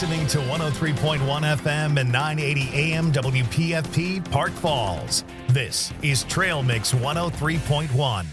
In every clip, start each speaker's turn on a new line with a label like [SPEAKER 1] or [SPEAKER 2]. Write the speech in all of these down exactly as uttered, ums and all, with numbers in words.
[SPEAKER 1] listening to one oh three point one F M and nine eighty A M W P F P Park Falls. This is Trail Mix one oh three point one.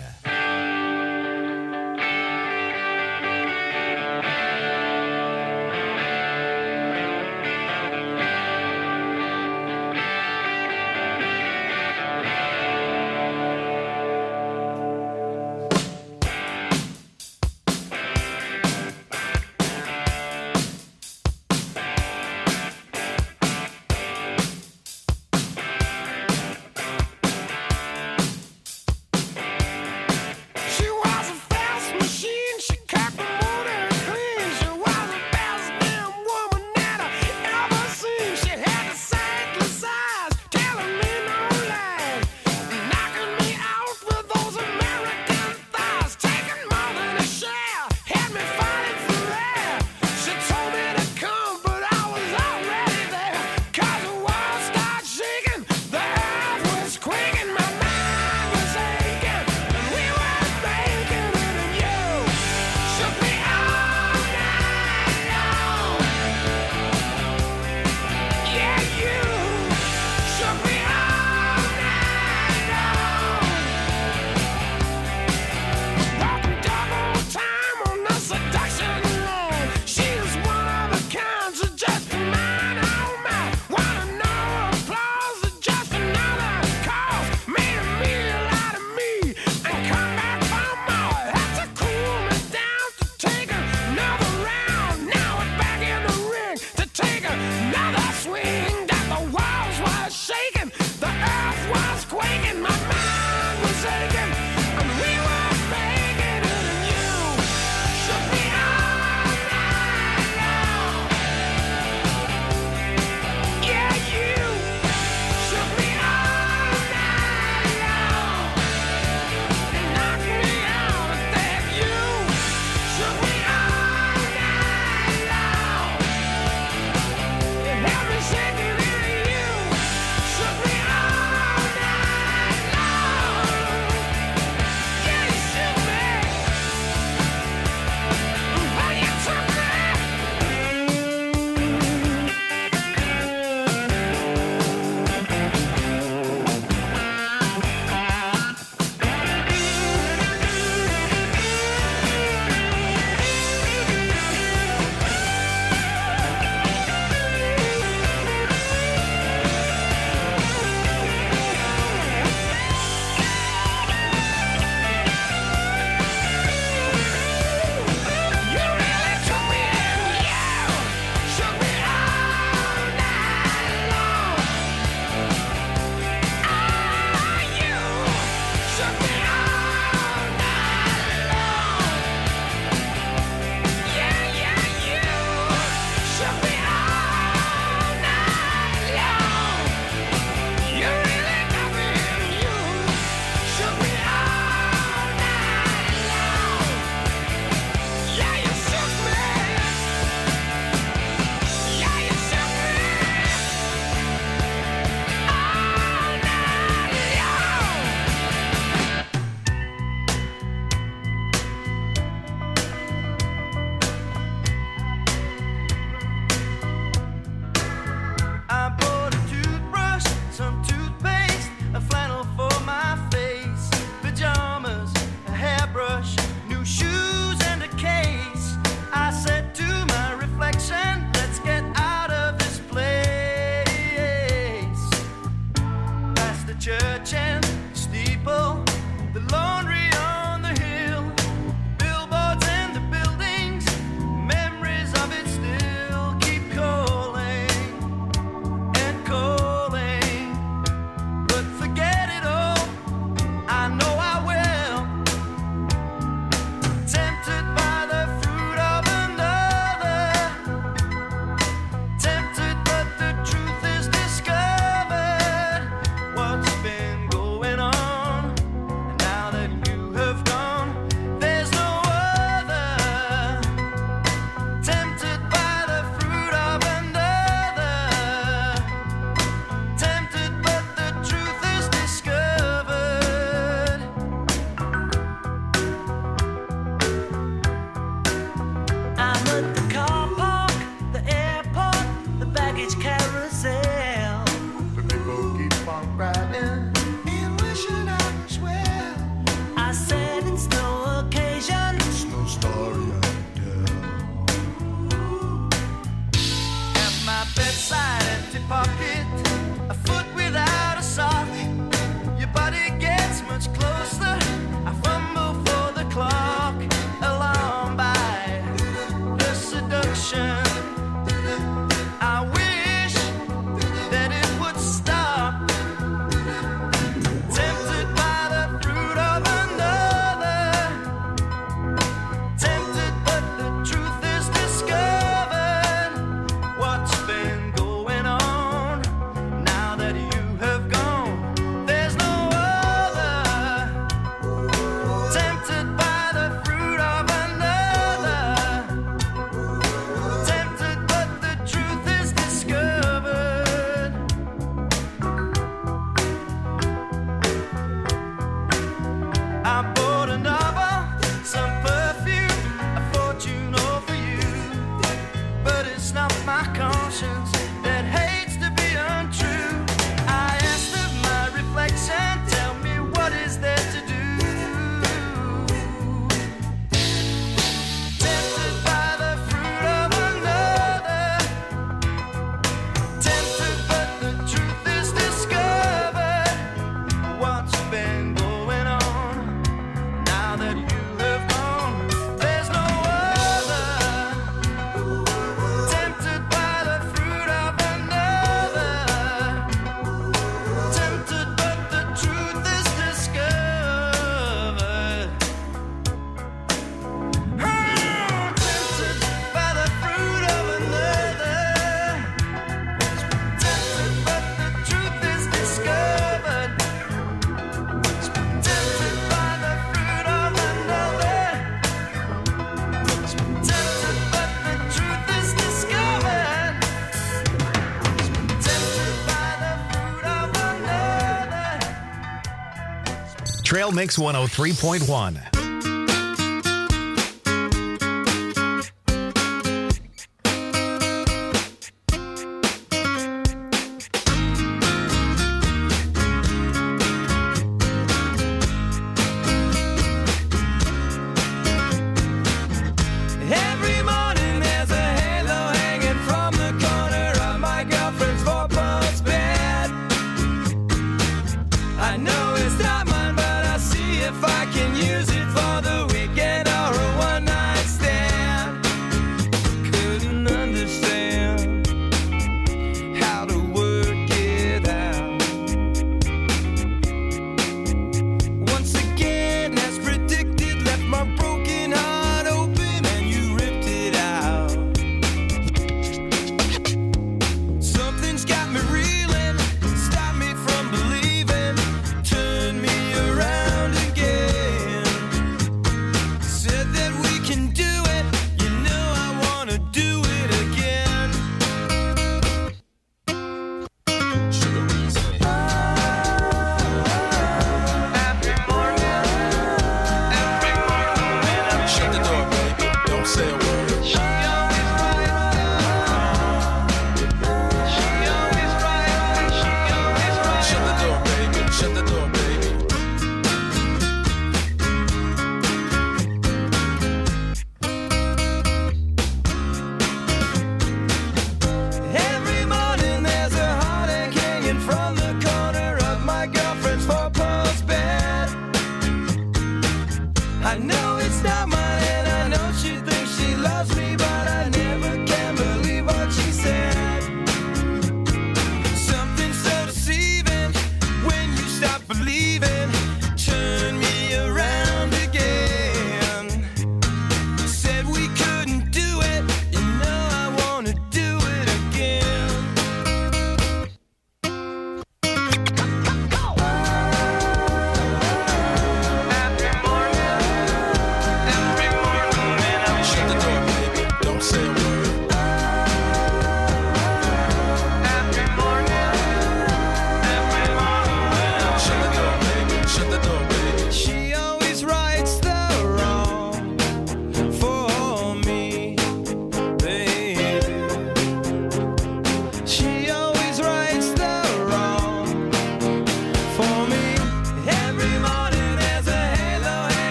[SPEAKER 1] Trail Mix one oh three point one.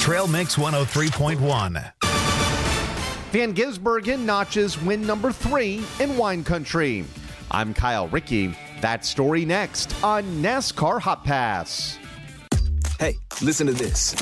[SPEAKER 1] Trail Mix one oh three point one.
[SPEAKER 2] Van Gisbergen notches win number three in wine country. I'm Kyle Rickey. That story next on NASCAR Hot Pass.
[SPEAKER 3] Hey, listen to this.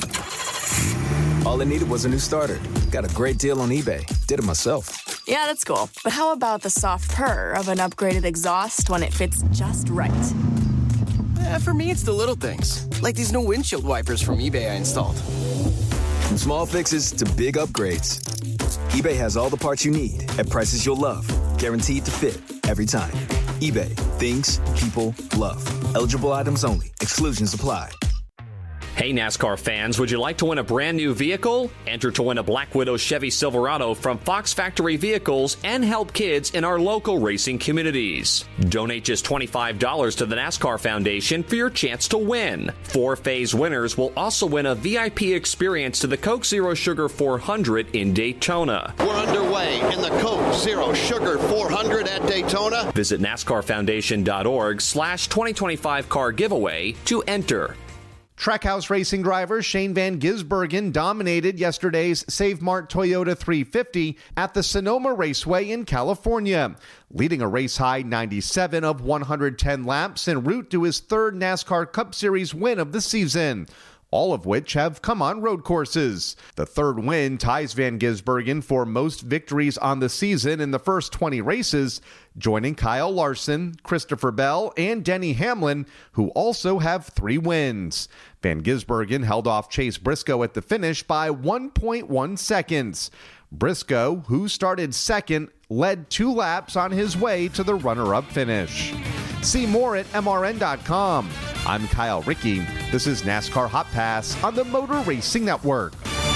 [SPEAKER 3] All I needed was a new starter. Got a great deal on eBay. Did it myself.
[SPEAKER 4] Yeah, that's cool. But how about the soft purr of an upgraded exhaust when it fits just right?
[SPEAKER 5] Eh, for me, it's the little things, like these new windshield wipers from eBay I installed.
[SPEAKER 3] From small fixes to big upgrades, eBay has all the parts you need at prices you'll love. Guaranteed to fit every time. eBay, things people love. Eligible items only. Exclusions apply.
[SPEAKER 6] Hey NASCAR fans, would you like to win a brand new vehicle? Enter to win a Black Widow Chevy Silverado from Fox Factory Vehicles and help kids in our local racing communities. Donate just twenty-five dollars to the NASCAR Foundation for your chance to win. Four phase winners will also win a V I P experience to the Coke Zero Sugar four hundred in Daytona.
[SPEAKER 7] We're underway in the Coke Zero Sugar four hundred at Daytona.
[SPEAKER 6] Visit NASCARFoundation.org slash 2025 car giveaway to enter.
[SPEAKER 2] Trackhouse Racing driver Shane Van Gisbergen dominated yesterday's Save Mart Toyota three fifty at the Sonoma Raceway in California, leading a race-high ninety-seven of one hundred ten laps en route to his third NASCAR Cup Series win of the season, all of which have come on road courses. The third win ties Van Gisbergen for most victories on the season in the first twenty races, joining Kyle Larson, Christopher Bell, and Denny Hamlin, who also have three wins. Van Gisbergen held off Chase Briscoe at the finish by one point one seconds. Briscoe, who started second, led two laps on his way to the runner-up finish. See more at M R N dot com. I'm Kyle Rickey. This is NASCAR Hot Pass on the Motor Racing Network.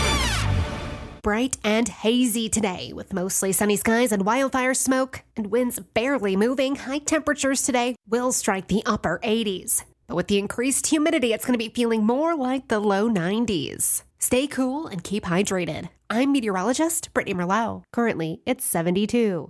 [SPEAKER 8] Bright and hazy today with mostly sunny skies and wildfire smoke and winds barely moving. High temperatures today will strike the upper eighties. But with the increased humidity, it's going to be feeling more like the low nineties. Stay cool and keep hydrated. I'm meteorologist Brittany Merlot. Currently, it's seventy-two.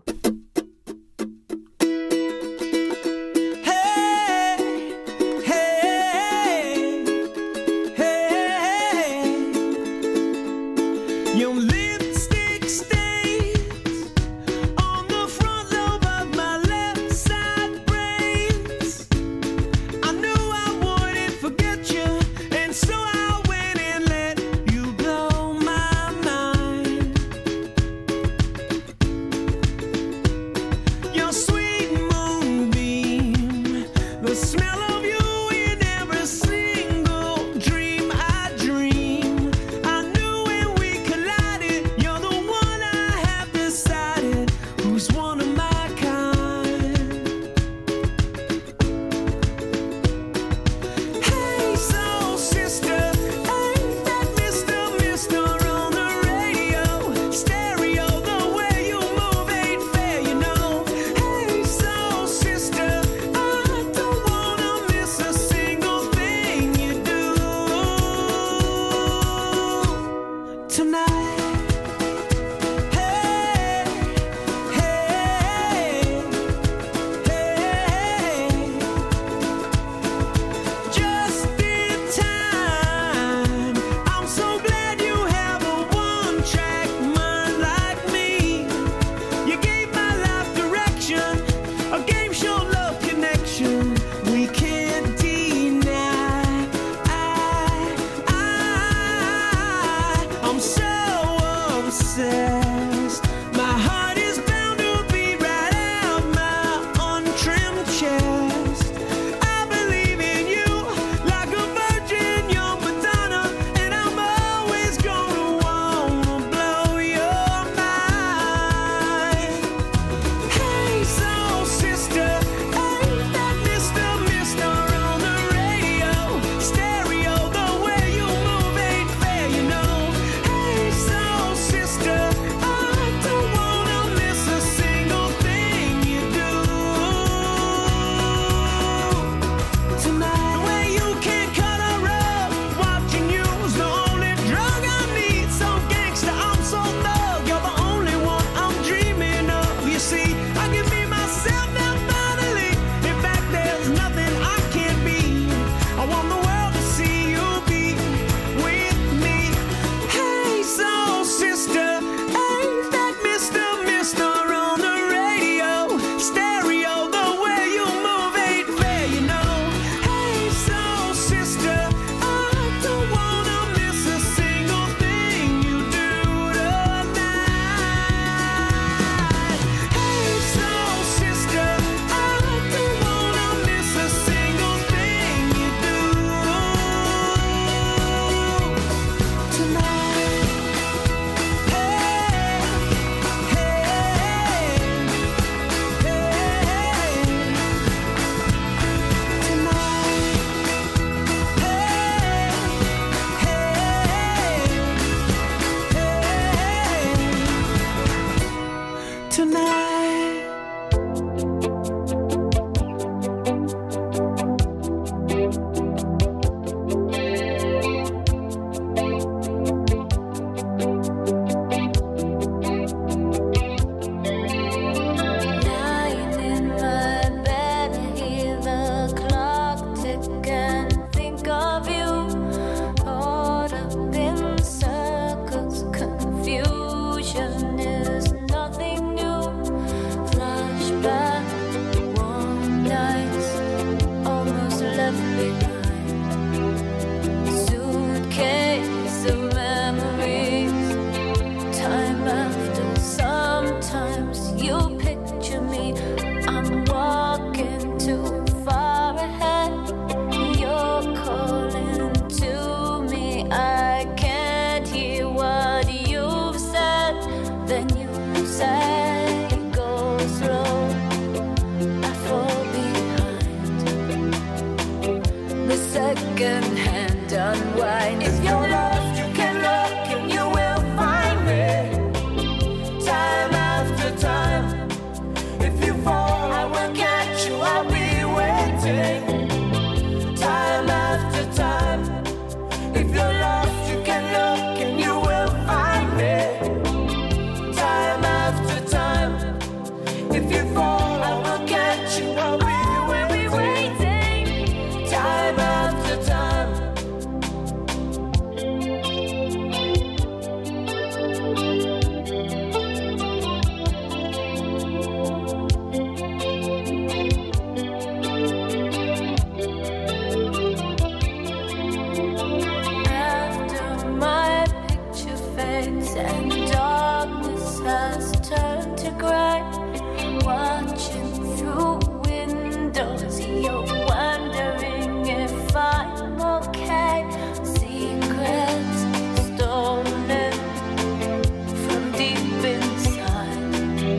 [SPEAKER 9] and darkness has turned to gray. Watching through windows, you're wondering if I'm okay. Secrets stolen from deep inside.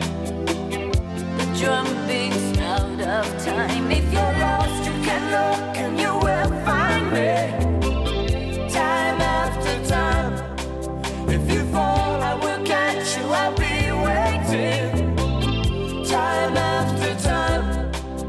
[SPEAKER 9] The drum beats out of time. If you're lost, you can look and you will find me. Time after time. If you fall, I will catch you. I'll be waiting. Time after time.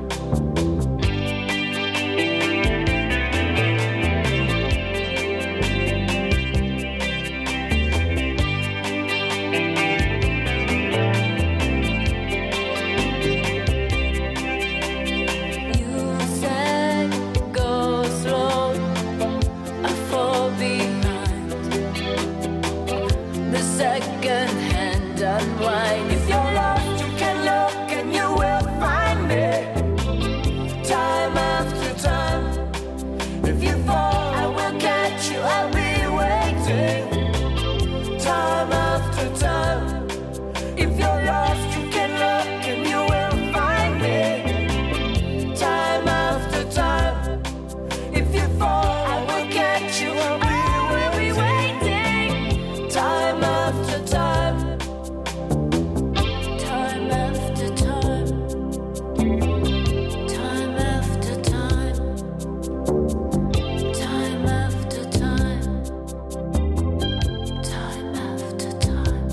[SPEAKER 9] You said go slow, I fall behind. The second hand unwind. If you're lost, you can look and you will find me. Time after time. If you fall, I will catch you. I'll be waiting. Time after time. If you're lost, you can look and you will find me. Time after time. If you fall, I will catch you. I'll be waiting. Time after time. Time after time. Time after time. Time after time. Time after time.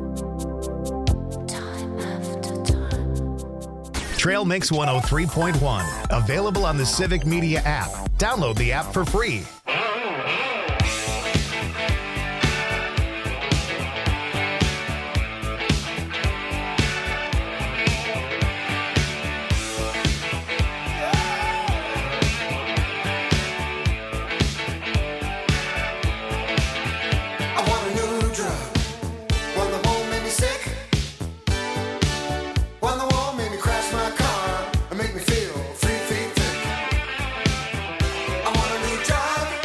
[SPEAKER 9] Time after time.
[SPEAKER 1] Trail Mix one oh three point one. Available on the Civic Media app. Download the app for free.
[SPEAKER 10] I want a new drug. One that won't make me sick. One that won't make me crash my car and make me feel three feet thick. I want a new drug.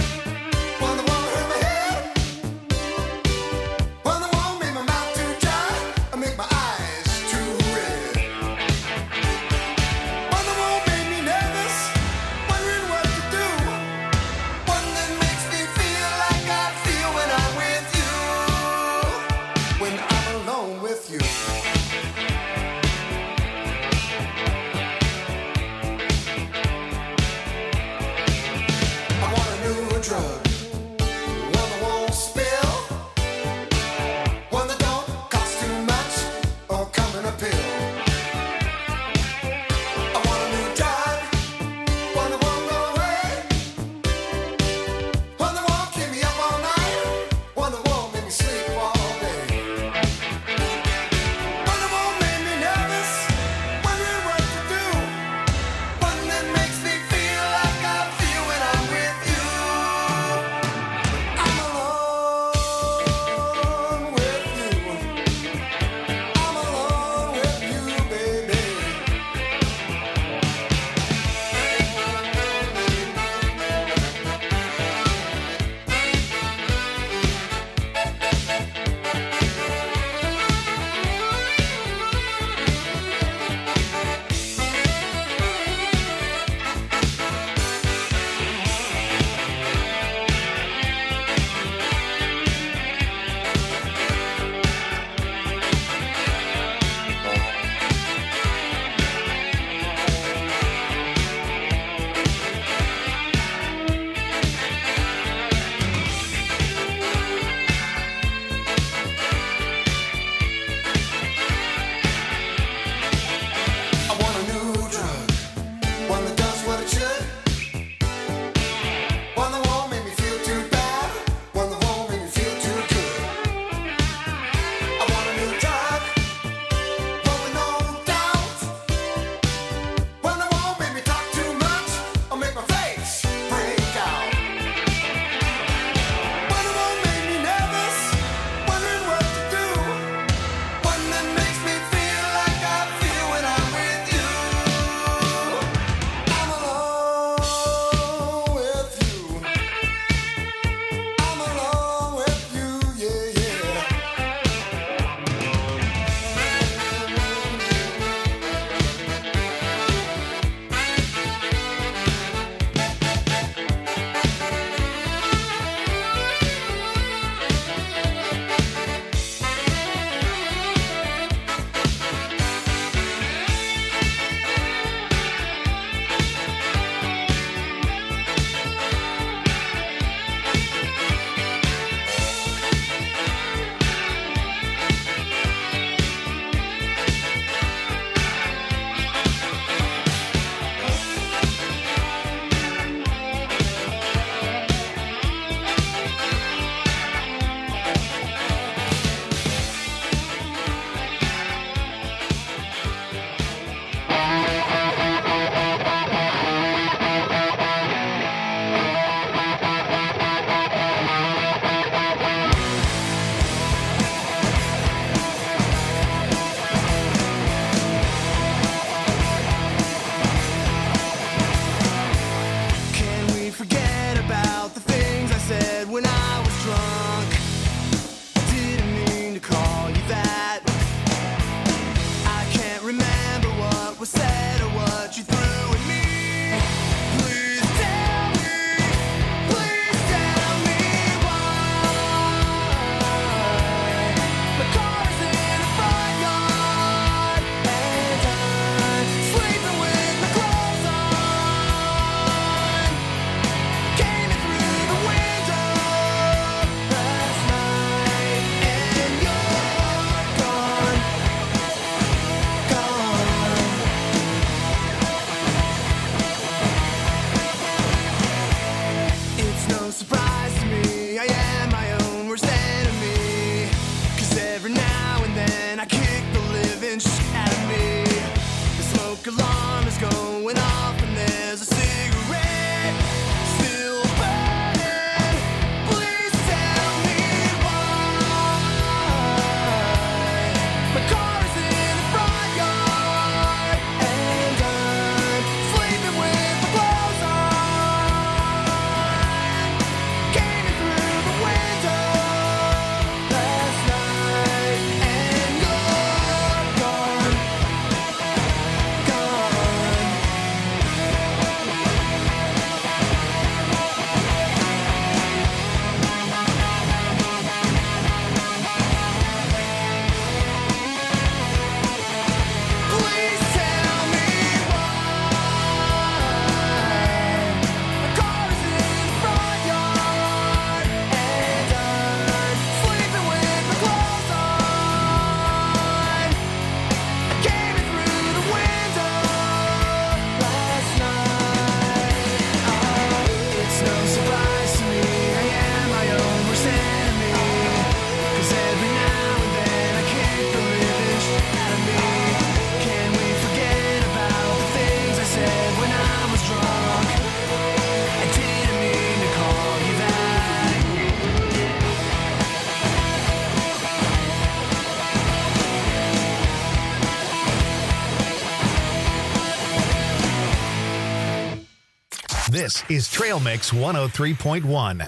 [SPEAKER 1] This is Trail Mix one oh three point one.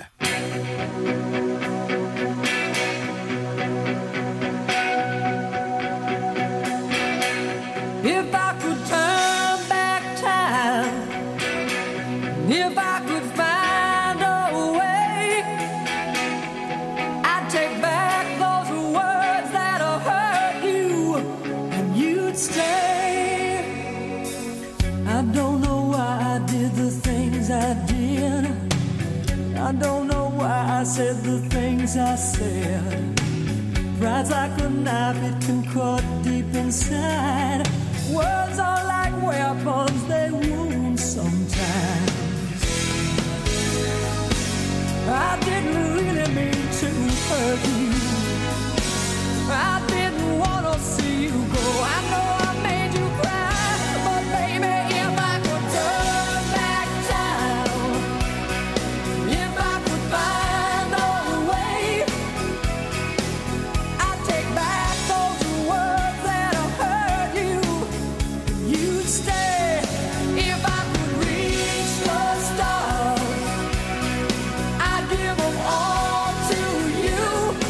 [SPEAKER 9] If I could turn back time, if I could find a way, I'd take back those words that hurt you, and you'd stay. I don't know why I did the things I did. I don't know why I said the things I said. Pride's like a knife, it can cut deep inside. Words are like weapons, they wound sometimes. I didn't really mean to hurt you. I didn't want to see you go. I know I made you cry, but baby, if I could turn back time, if I could find a way, I'd take back those words that hurt you. You'd stay. If I could reach the stars, I'd give them all to you.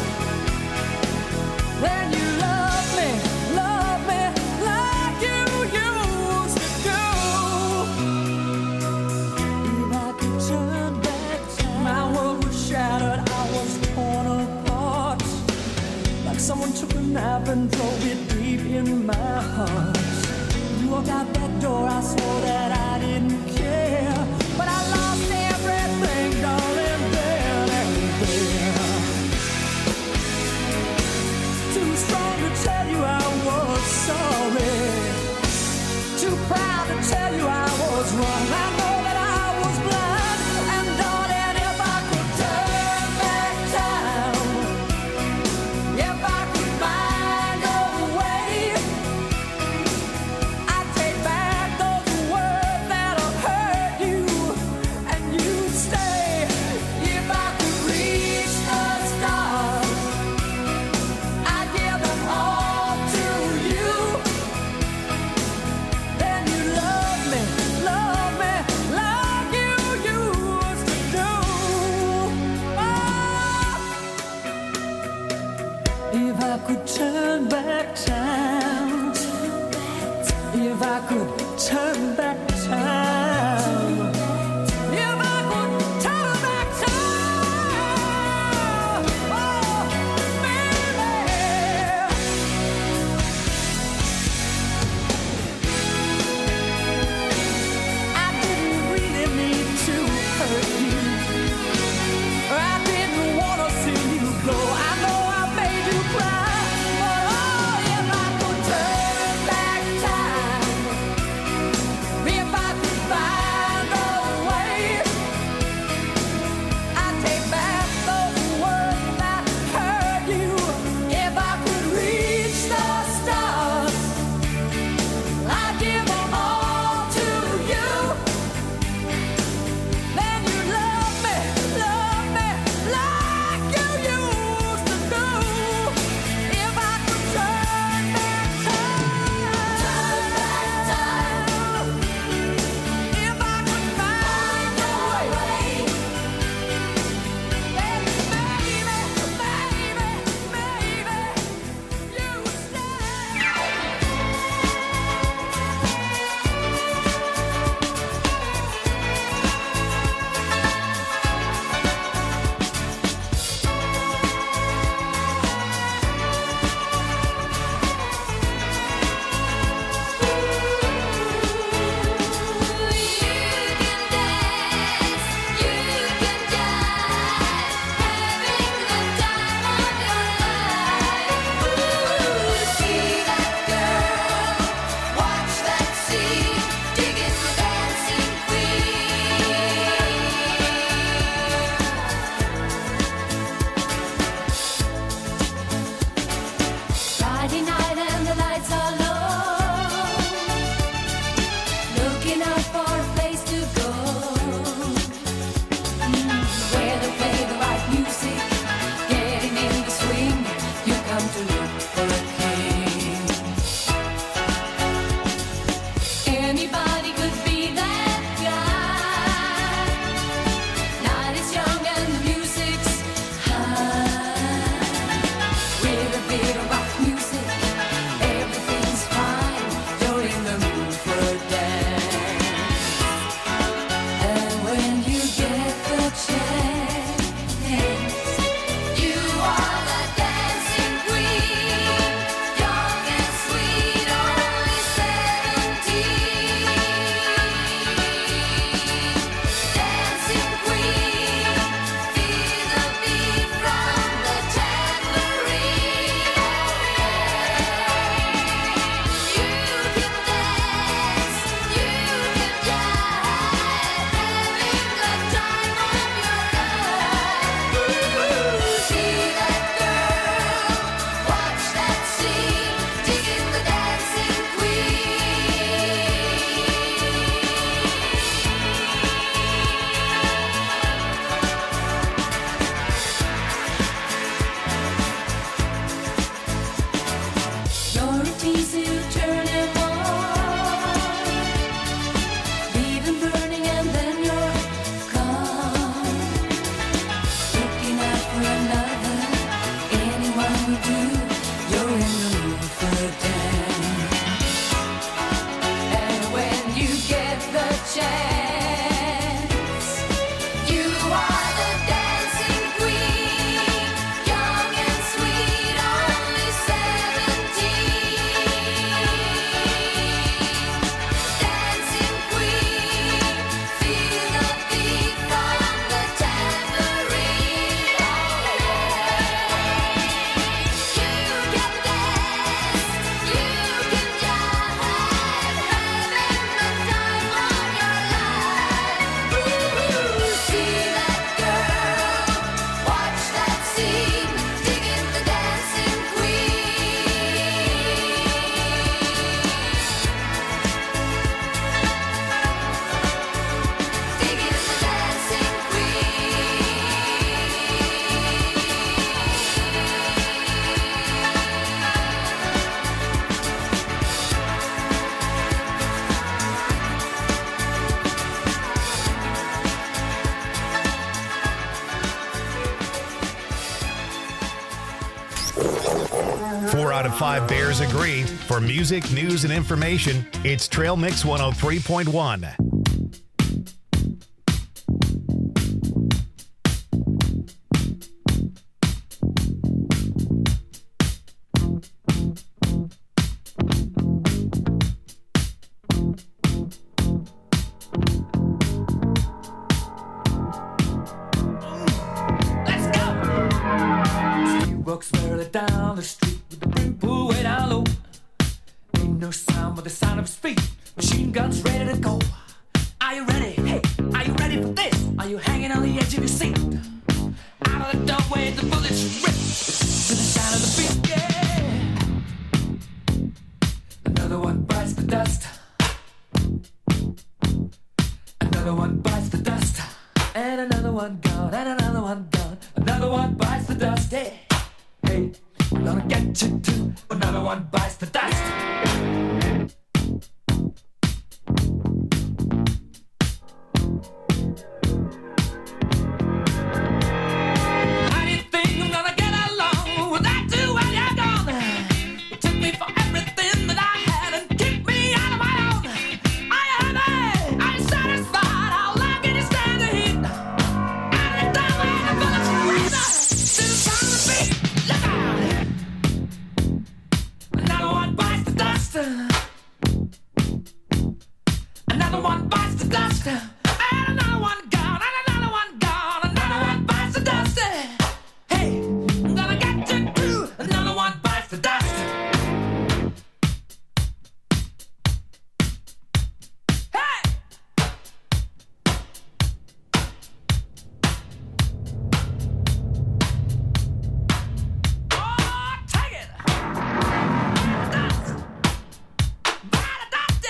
[SPEAKER 9] Then you love me, love me like you used to do. If I could turn back time, my world was shattered, I was torn apart. Like someone took a knife and drove it deep in my heart. You walked out that door, I swore that I didn't care. But I lost everything, darling, then and there. Too strong to tell you I was sorry. Too proud to tell you I was wrong. I know that I was blind. And darling, if I could turn back time, if I could find a way, I'd take back those words that hurt you, and you'd stay. If I could reach the stars, I'd give them all to you. Then you love me, love me like you used to do. Oh. If I could turn back time, if I could turn back time, if I could turn back time, oh, baby. I didn't really mean to hurt you. I didn't want to see you go. I know I made you cry, but oh, if I could turn back time, if I could
[SPEAKER 1] Four out of five Bears agree. For music, news, and information, it's Trail Mix one oh three point one.
[SPEAKER 9] Walks merrily down the street with the brim pulled way down low. Ain't no sound but the sound of his feet. Machine guns ready to go. Are you ready? Hey, are you ready for this? Are you hanging on the edge of your seat? Out of the doorway, the bullets rip to the sound of the beat. Yeah. Another one bites the dust. Another one bites the dust. And another one gone. And another one gone. Another one bites the dust. Yeah. Hey, I'm gonna get you too. Another one bites the dust. How do you think I'm gonna get along without you when you're gone? You took me for everything that I had and kicked me out of my own. Are you happy? Are you satisfied? How long can you stand the heat? Out of the doorway, the bullets rain to the sound of the beat. Look out! Another one bites the dust. Another one bites the dust. And another one gone. And another one gone. Another one bites the dust. Hey, I'm gonna get you too. Another one bites the dust. Hey! Oh, take it! Dust! Bite the dust!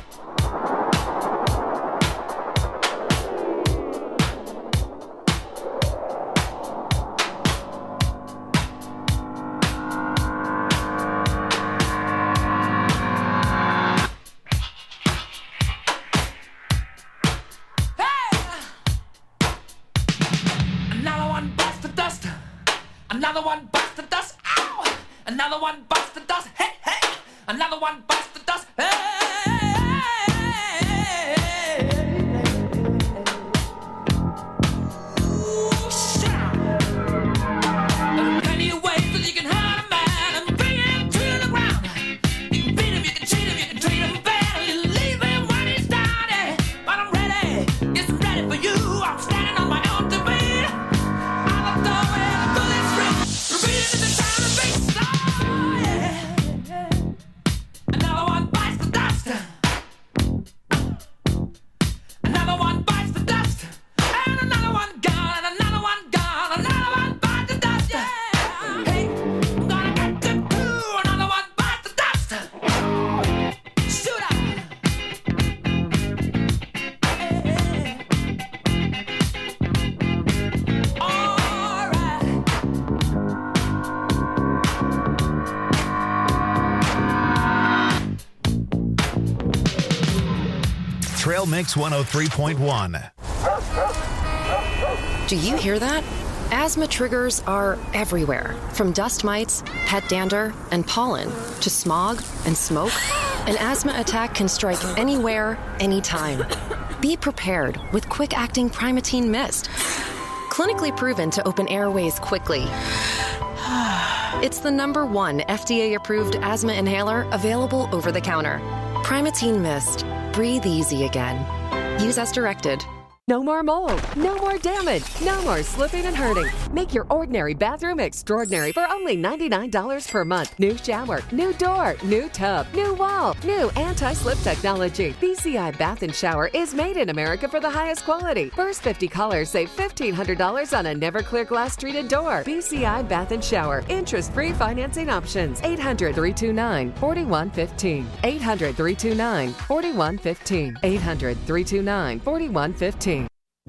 [SPEAKER 9] Another one bites the dust. Another one bites the dust. Ow! Another one bites the dust. Hey, hey! Another one bites the dust. Hey! Ooh, shout! There are plenty of ways that you can hurt a man and bring him to the ground. You can beat him, you can cheat him, you can treat him bad, you leave him when he's down. Yeah. But I'm ready, yes, I'm ready for you. I'm standing on my own to beat. Out of the doorway, the bullets rip, repeating to the sound of bass. Oh, yeah, yeah. Another one bites the dust. Another one bites the dust. And another one gone. And another one gone. Another one bites the dust. Yeah. Hey, I'm gonna get you too. Another one bites the dust. Shoot up. Hey. All right.
[SPEAKER 1] Trail Mix one oh three point one.
[SPEAKER 11] Do you hear that? Asthma triggers are everywhere, from dust mites, pet dander, and pollen, to smog and smoke. An asthma attack can strike anywhere, anytime. Be prepared with quick-acting Primatene Mist. Clinically proven to open airways quickly. It's the number one F D A-approved asthma inhaler available over the counter. Primatene Mist. Breathe easy again. Use as directed.
[SPEAKER 12] No more mold, no more damage, no more slipping and hurting. Make your ordinary bathroom extraordinary for only ninety-nine dollars per month. New shower, new door, new tub, new wall, new anti-slip technology. B C I Bath and Shower is made in America for the highest quality. First fifty callers save fifteen hundred dollars on a never clear glass treated door. B C I Bath and Shower. Interest-free financing options. eight hundred, three two nine, four one one five. eight hundred, three two nine, four one one five. eight hundred, three two nine, four one one five.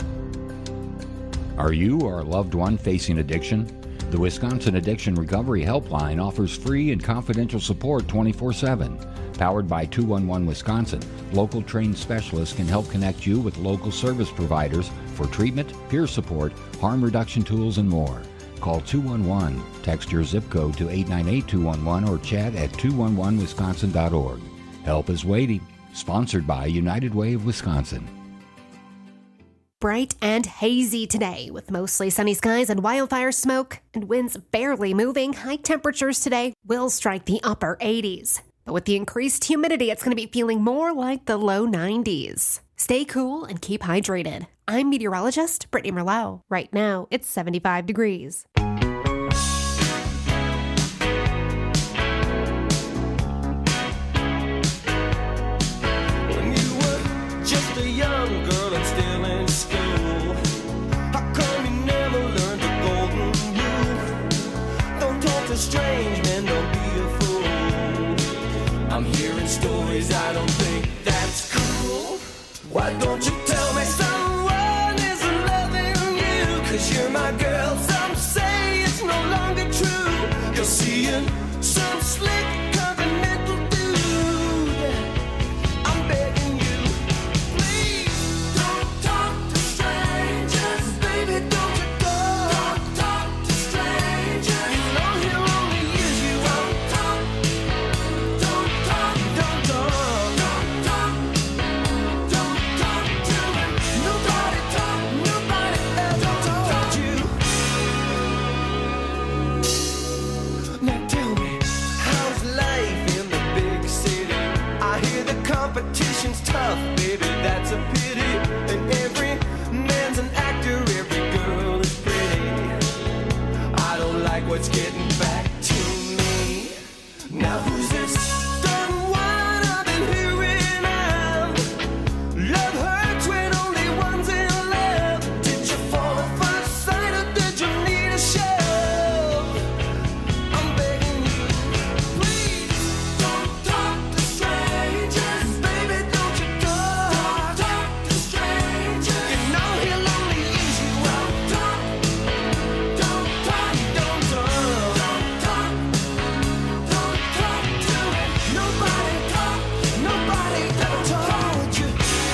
[SPEAKER 13] Are you or a loved one facing addiction? The Wisconsin Addiction Recovery Helpline offers free and confidential support twenty-four seven. Powered by two one one Wisconsin, local trained specialists can help connect you with local service providers for treatment, peer support, harm reduction tools, and more. Call two one one, text your zip code to eight nine eight two one one, or chat at two one one wisconsin dot org. Help is waiting. Sponsored by United Way of Wisconsin.
[SPEAKER 8] Bright and hazy today with mostly sunny skies and wildfire smoke and winds barely moving. High temperatures today will strike the upper eighties. But with the increased humidity, it's going to be feeling more like the low nineties. Stay cool and keep hydrated. I'm meteorologist Brittany Merlot. Right now, it's seventy-five degrees.
[SPEAKER 9] When you were just a young girl and still in school, how come you never learned the golden rule? Don't talk to strange men, don't be a fool. I'm hearing stories, I don't think that's cool. Why don't you tell me someone isn't loving you? Cause you're my girl, some say it's no longer true. You're seeing some slick continental dude. I'm begging you, please don't talk to strangers. Baby, don't you go. Don't talk to strangers. You know he'll only use you. Don't talk, don't talk, don't talk, don't talk, don't talk to him. Nobody talk, nobody ever told you. Now tell me, how's life in the big city? I hear the competition's tough, baby, that's a pity. And every man's an actor, every girl is pretty. I don't like what's getting back to me. Now who's this done one I've been hearing of? Love hurts when only one's in love. Did you fall at first sight or did you need a shove? I'm begging you, please don't talk to strangers. Baby, don't you go. Don't talk to strangers. You know he'll only use you. Don't talk, don't talk, don't talk, don't talk, don't talk to him. Nobody talk, nobody ever told you.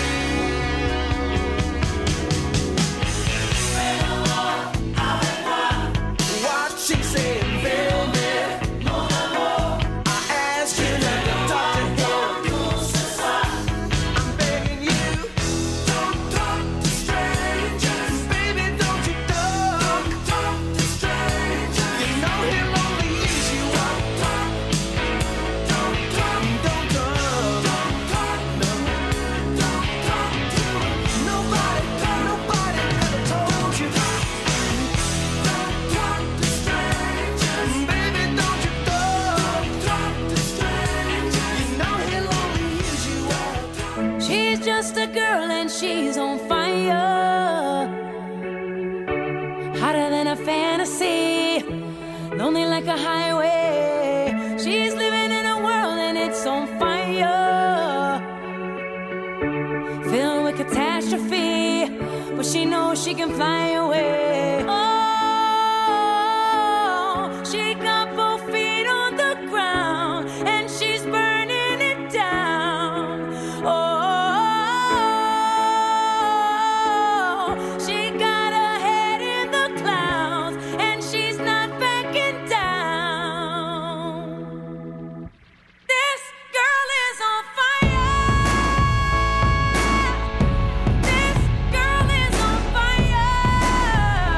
[SPEAKER 9] What she saying, baby? I asked you not to talk to him. I'm begging you, don't talk to strangers. Baby, don't you talk, talk to strangers. You know he'll only use you. Don't talk, don't talk, don't talk, don't talk, no, don't talk to him. Nobody talk, nobody ever told you. Don't talk to strangers. Baby, don't you talk, talk to strangers. You know he'll only use you.
[SPEAKER 14] She's just a girl and she's on fire. Hotter than a fantasy. Lonely like a highway. She's living in a world and it's on fire. Filled with catastrophe. But she knows she can fly away. Oh, she got both feet on the ground and she's burning it down. Oh, she got her head in the clouds and she's not backing down. This girl is on fire. This girl is on fire.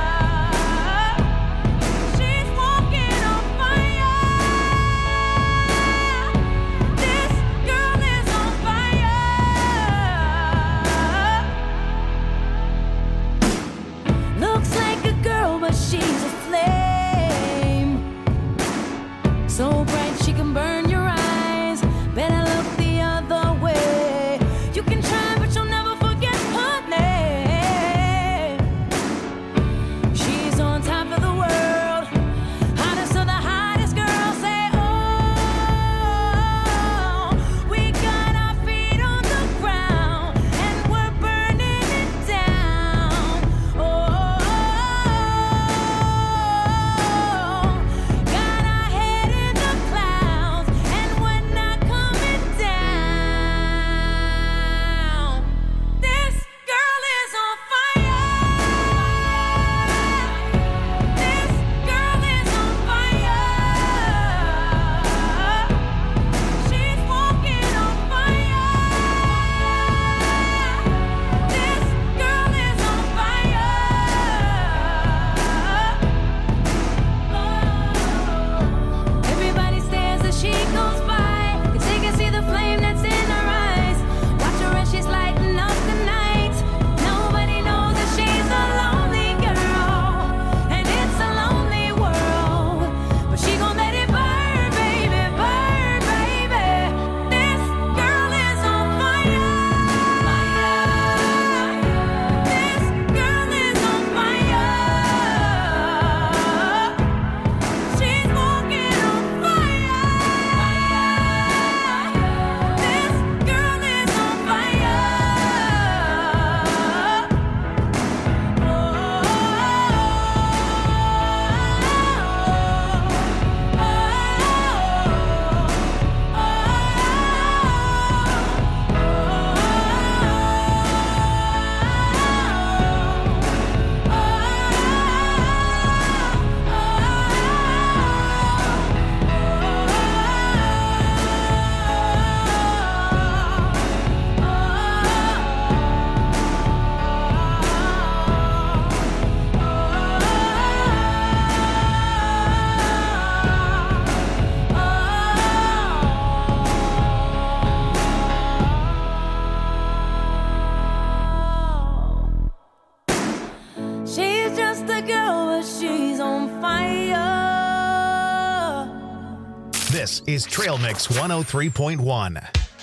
[SPEAKER 1] This is Trail Mix one oh three point one.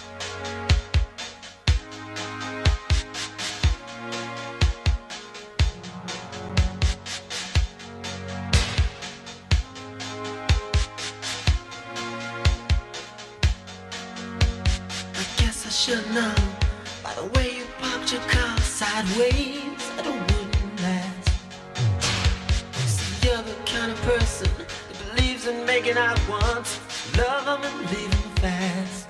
[SPEAKER 9] Should know by the way you parked your car sideways that it wouldn't last. See, you're the kind of person that believes in making out once, love them and leave them fast.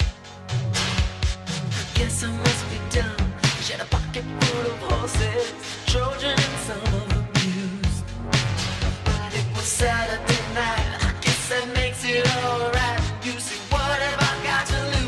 [SPEAKER 9] I guess I must be dumb. She had a pocket full of horses, Trojan and some of them used. But it was Saturday night. I guess that makes it alright. You see, what have I got to lose?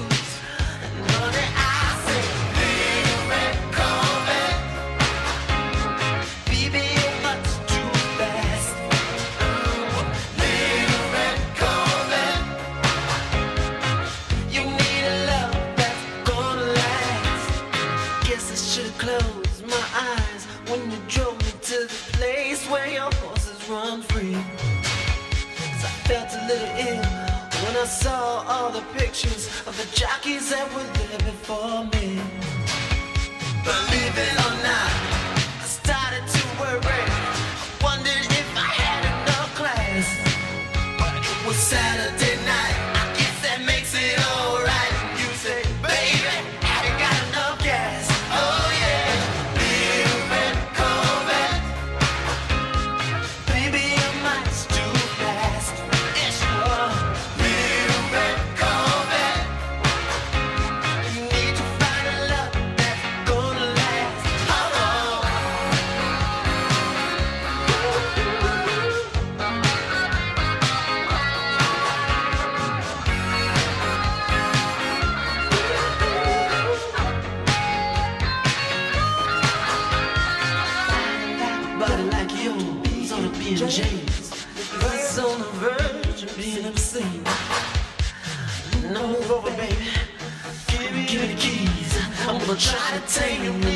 [SPEAKER 9] Run free. 'Cause I felt a little ill when I saw all the pictures of the jockeys that were there before me. Believe it or not, I started to worry. I wondered if I had enough class. But it was Saturday night. I guess that makes it alright. You say, baby, have you got enough gas? Oh yeah, little red Corvette. James was on the verge of being obscene. No, move over, baby. Give me, give me the keys. I'm gonna try to tame you.